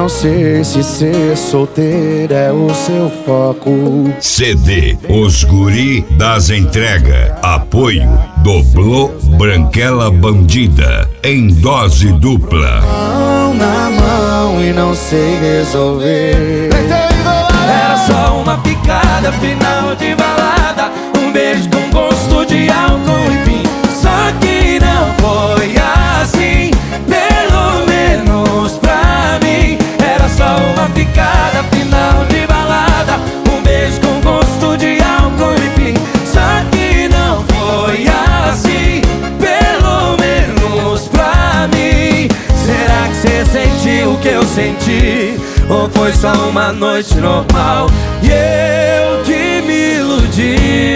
não sei se ser solteiro é o seu foco. CD Os Guri das Entrega. Apoio Doblô Branquela Bandida em dose dupla. Mão na mão e não sei resolver. Era só uma picada, final de balada, um beijo com gosto de álcool, enfim. Só que não foi assim, pelo menos pra mim. Era só uma picada, final de balada, um beijo com gosto de álcool, enfim. Só que não foi assim, pelo menos pra mim. Será que cê sentiu o que eu senti? Ou foi só uma noite normal e eu que me iludi?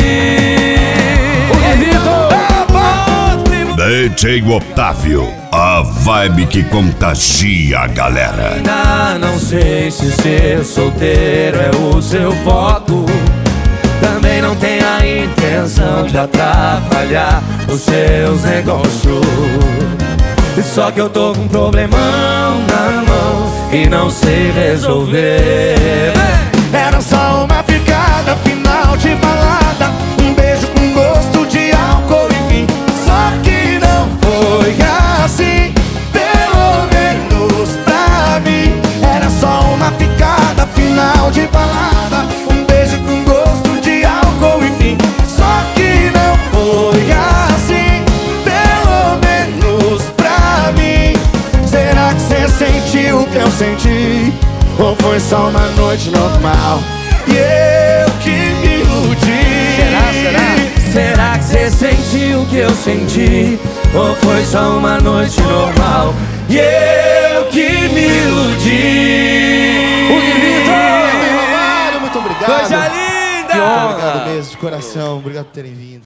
DJ Otávio, a vibe que contagia a galera. Ainda não sei se ser solteiro é o seu foco. Também não tenho a intenção de atrapalhar os seus negócios. Só que eu tô com um problemão na mão e não sei resolver. Era só uma picada, final de balada, um beijo com gosto de álcool, enfim. Só que não foi assim, pelo menos pra mim. Era só uma picada, final de balada, um beijo com gosto de álcool, enfim. Só que não foi assim, pelo menos pra mim. Será que cê sentiu o que eu senti? Ou foi só uma noite normal e eu que me iludi? Será que cê sentiu o que eu senti? Ou foi só uma noite normal e eu que me iludi? Muito obrigado. Coisa linda! Que honra. Obrigado mesmo, de coração. Obrigado por terem vindo.